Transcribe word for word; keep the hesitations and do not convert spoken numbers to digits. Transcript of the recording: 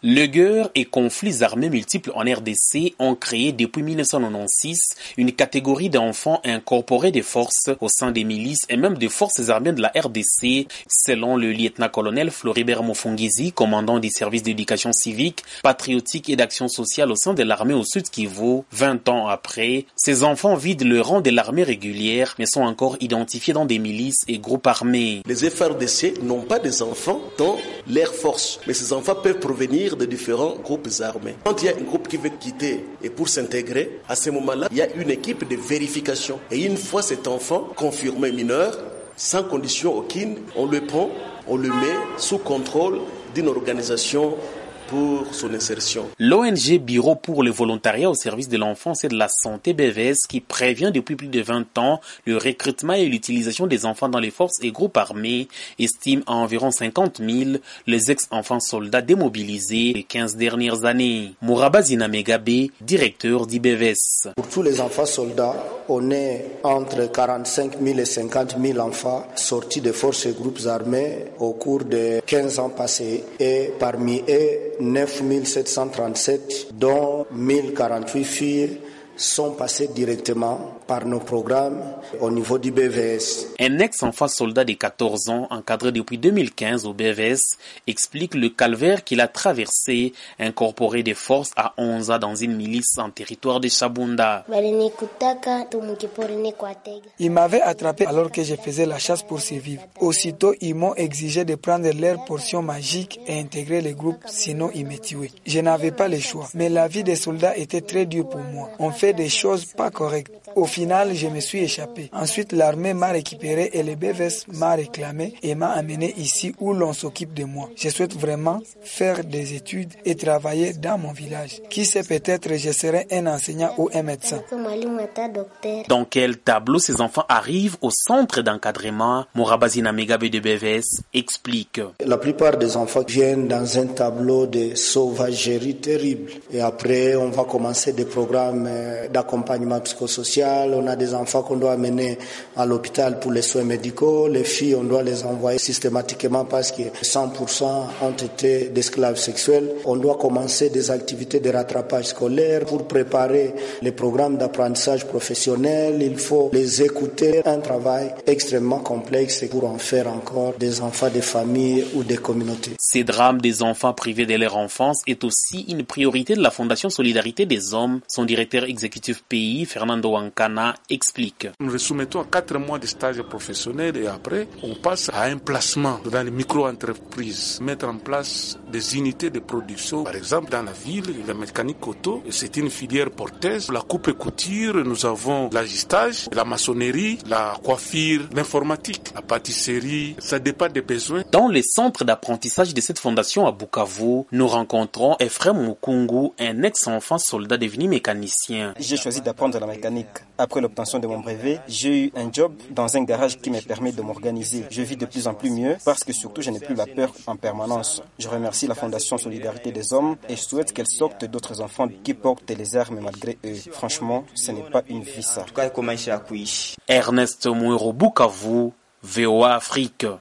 Le guerre et conflits armés multiples en R D C ont créé depuis mille neuf cent quatre-vingt-seize une catégorie d'enfants incorporés des forces au sein des milices et même des forces armées de la R D C, selon le lieutenant-colonel Floribert Mofongezi, commandant des services d'éducation civique, patriotique et d'action sociale au sein de l'armée au Sud Kivu. vingt ans après, ces enfants vident le rang de l'armée régulière mais sont encore identifiés dans des milices et groupes armés. Les F R D C n'ont pas des enfants dans l'air force, mais ces enfants peuvent provenir de différents groupes armés. Quand il y a un groupe qui veut quitter et pour s'intégrer, à ce moment-là, il y a une équipe de vérification. Et une fois cet enfant confirmé mineur, sans condition aucune, on le prend, on le met sous contrôle d'une organisation pour son insertion. L'O N G Bureau pour le volontariat au service de l'enfance et de la santé B V S, qui prévient depuis plus de vingt ans le recrutement et l'utilisation des enfants dans les forces et groupes armés, estime à environ cinquante mille les ex-enfants soldats démobilisés les quinze dernières années. Mouraba Zinamegabe, directeur d'I B V S. Pour tous les enfants soldats, on est entre quarante-cinq mille et cinquante mille enfants sortis des forces et groupes armés au cours de quinze ans passés, et parmi eux, neuf mille sept cent trente-sept, dont mille quarante-huit filles, sont passées directement par nos programmes au niveau du B V S. Un ex-enfant soldat de quatorze ans, encadré depuis deux mille quinze au B V S, explique le calvaire qu'il a traversé, incorporé des forces à onze ans dans une milice en territoire de Chabunda. Ils m'avaient attrapé alors que je faisais la chasse pour survivre. Aussitôt, ils m'ont exigé de prendre leur portion magique et intégrer les groupes, sinon ils me tuaient. Je n'avais pas le choix, mais la vie des soldats était très dure pour moi. On fait des choses pas correctes. Au final, je me suis échappé. Ensuite, l'armée m'a récupéré et le B V S m'a réclamé et m'a amené ici où l'on s'occupe de moi. Je souhaite vraiment faire des études et travailler dans mon village. Qui sait, peut-être je serai un enseignant ou un médecin. Dans quel tableau ces enfants arrivent au centre d'encadrement? Mourabazina Megabe de B V S explique. La plupart des enfants viennent dans un tableau de sauvagerie terrible. Et après, on va commencer des programmes d'accompagnement psychosocial. On a des enfants qu'on doit amener à l'hôpital pour les soins médicaux. Les filles, on doit les envoyer systématiquement parce que cent pour cent ont été d'esclaves sexuels. On doit commencer des activités de rattrapage scolaire pour préparer les programmes d'apprentissage professionnel. Il faut les écouter. Un travail extrêmement complexe pour en faire encore des enfants des familles ou des communautés. Ces drames des enfants privés de leur enfance est aussi une priorité de la Fondation Solidarité des Hommes. Son directeur exécutif pays, Fernando Wankana, explique. Nous les soumettons à quatre mois de stage professionnel et après, on passe à un placement dans les micro-entreprises. Mettre en place des unités de production. Par exemple, dans la ville, la mécanique auto, c'est une filière porteuse. La coupe et couture, nous avons l'agistage, la maçonnerie, la coiffure, l'informatique, la pâtisserie. Ça dépend des besoins. Dans les centres d'apprentissage de cette fondation à Bukavu, nous rencontrons Ephraim Mukungu, un ex-enfant soldat devenu mécanicien. J'ai choisi d'apprendre la mécanique. Après l'obtention de mon brevet, j'ai eu un job dans un garage qui me permet de m'organiser. Je vis de plus en plus mieux parce que surtout je n'ai plus la peur en permanence. Je remercie la Fondation Solidarité des Hommes et je souhaite qu'elle sorte d'autres enfants qui portent les armes malgré eux. Franchement, ce n'est pas une vie ça. Ernest Mouero, Bukavu, V O A Afrique.